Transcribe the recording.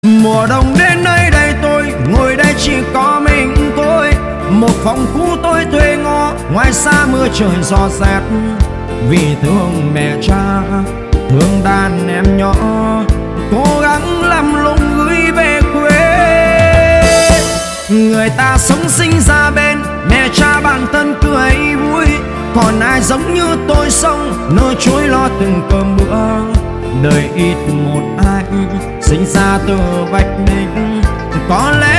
Mùa đông đến nơi đây tôi ngồi đây chỉ có mình tôi, một phòng cũ tôi thuê ngõ ngoài xa mưa trời gió rét. Vì thương mẹ cha thương đàn em nhỏ, cố gắng làm lụng gửi về quê. Người ta sống sinh ra bên mẹ cha bản thân cười vui, còn ai giống như tôi sống nơi chối lo từng cơm bữa. Đời ít một ai sinh ra từ vạch đích, có lẽ